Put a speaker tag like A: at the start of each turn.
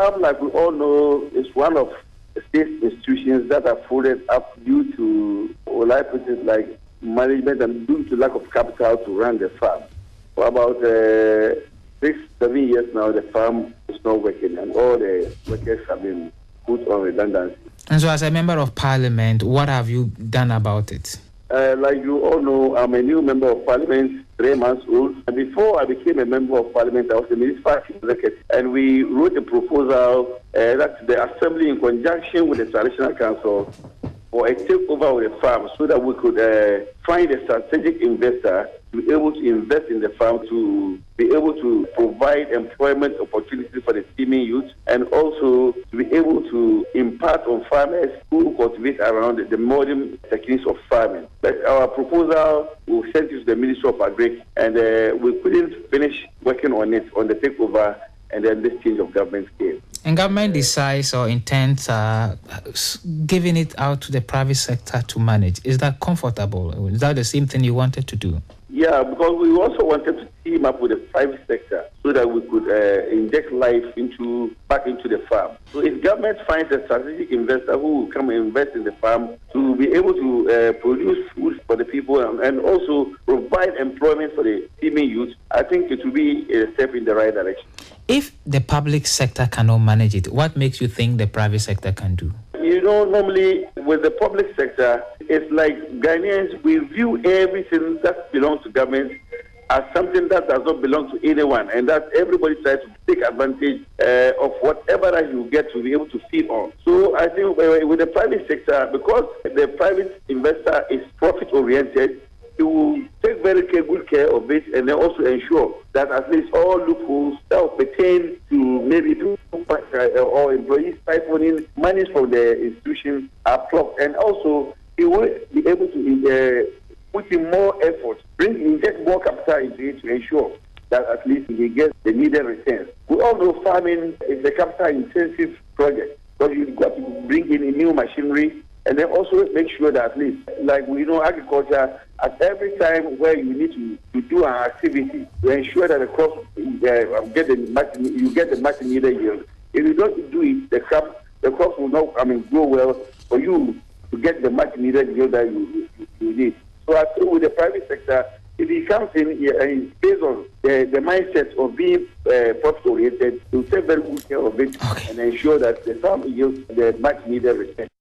A: farm, like we all know, is one of the state institutions that are folded up due to, like management and due to lack of capital to run the farm. For about 6-7 years now, the farm is not working, and all the workers have been put on redundancy.
B: And so, as a member of parliament, what have you done about it?
A: Like you all know, I'm a new member of parliament, 3 months old. And before I became a member of parliament, I was a municipal executive. And we wrote a proposal that the assembly, in conjunction with the traditional council, for a takeover of the farm so that we could find a strategic investor to be able to invest in the farm, to be able to provide employment opportunities for the teeming youth, and also to be able to impart on farmers who cultivate around the modern techniques of farming. But our proposal we sent it to the Ministry of Agric, and we couldn't finish working on it, on the takeover, and then this change of government came.
B: And government decides or intends giving it out to the private sector to manage. Is that comfortable? Is that the same thing you wanted to do?
A: Yeah, because we also wanted to team up with the private sector so that we could inject life back into the farm. So if government finds a strategic investor who will come and invest in the farm to be able to produce food for the people and also provide employment for the teeming youth, I think it will be a step in the right direction.
B: If the public sector cannot manage it, what makes you think the private sector can do?
A: You know, normally with the public sector, it's like Ghanaians, we view everything that belongs to government as something that does not belong to anyone, and that everybody tries to take advantage of whatever that you get to be able to feed on. So I think with the private sector, because the private investor is profit-oriented, it will take very good care of it, and then also ensure that at least all loopholes that will pertain to maybe or employees siphoning money from the institution are plugged, and also it will be able to put in more effort, inject more capital into it to ensure that at least we get the needed returns. We all know farming is a capital-intensive project, because you've got to bring in a new machinery, and then also make sure that at least, like we know, agriculture, at every time where you need to do an activity to ensure that the crops you get the much needed yield. If you don't do it, the crops will not grow well for you to get the much needed yield that you need. So I think with the private sector, if he comes in and based on the mindset of being profit oriented, to take very good care of it and ensure that the farm yields the much needed return.